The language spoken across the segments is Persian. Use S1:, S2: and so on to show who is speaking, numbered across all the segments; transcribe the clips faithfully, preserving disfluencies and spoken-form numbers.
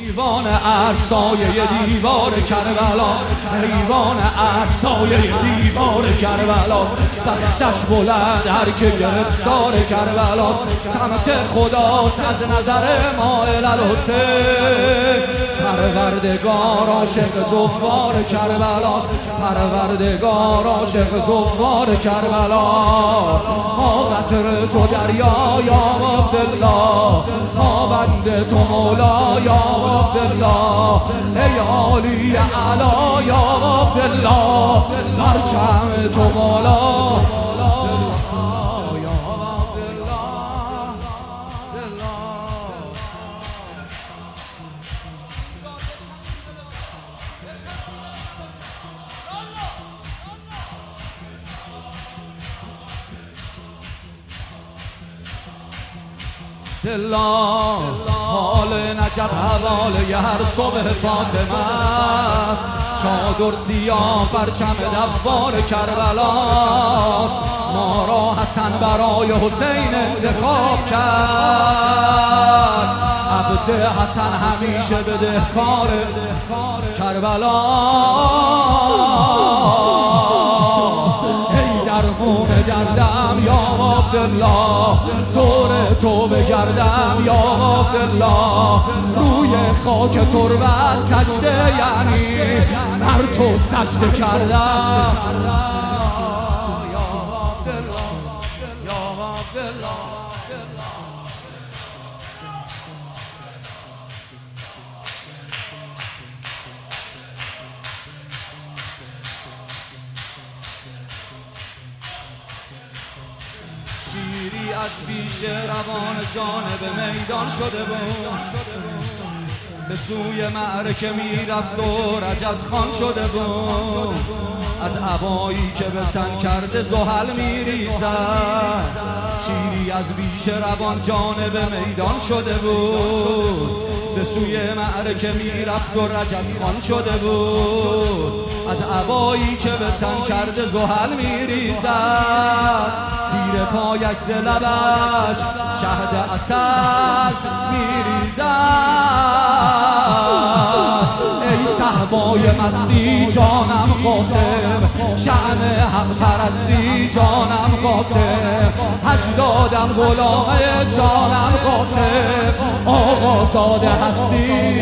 S1: ایوان عرش سایه دیوار کربلا، ایوان عرش سایه دیوار کربلا، تختش بلند هر که گرفتار کربلا، سمت خداست از نظر مایل الحسین، پروردگار عاشق زوار کربلا، پروردگار عاشق زوار کربلا. ما قطر تو دریا یا عبدالله، ما بند تو مولا یا عبدالله، ای عالی اعلا یا عبدالله، پرچم تو مولا. دلا حال نجف حواله هر صبح فاطمه است، چادر سیاه پرچم دوار کربلاست، ما را حسن برای حسین انتخاب کرد، عبد حسن همیشه بدهکار کربلا. ای درمون دردم یا عبدالله، دور تو بگردم یا عبدالله، روی خاک تربت سجده یعنی هر تو سجده کردم یا عبدالله یا عبدالله. شیری از پیش روان جانب میدان شده بود، به سوی معرکه میرفت و رجز خان شده بود، از عبایی که به تن کرده زحل میریزد. شیری از بیش روان جانب میدان شده بود، به سوی معرکه میرفت و رجز خان شده بود، از عبایی که به تن کرده زحل میریزد. زیر پایش ز لبش شهد عسل میریزد. ای صحبای مستی جانم قاسم، شأن حق پرستی جانم قاسم، هشتادم غلام جانم قاسم، آقا زاده هستی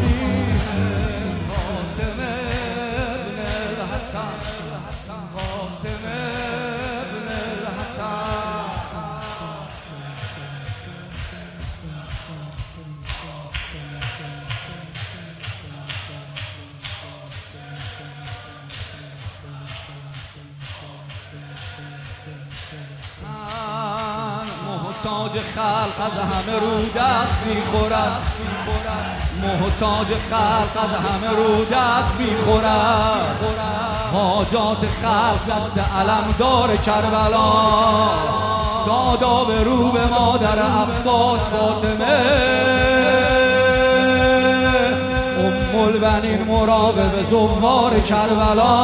S1: محتاج خلق از همه رو دست میخورد، محتاج خلق از همه رو دست میخورد، حاجات خلق دست علمدار کربلا، دادا به رو به مادر عباس فاطمه، ام البنین مراقب زوار کربلا،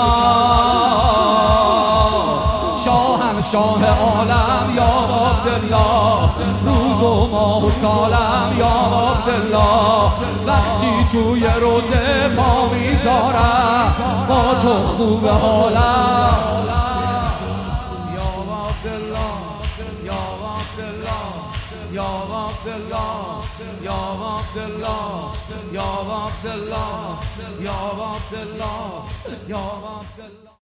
S1: شاه عالم یا عبدالله، روز و ماه و سالم یا عبدالله، وقتی توی روزه پا میذارم با تو خوب حالم یا عبدالله یا عبدالله یا عبدالله یا عبدالله یا عبدالله یا عبدالله یا عبدالله.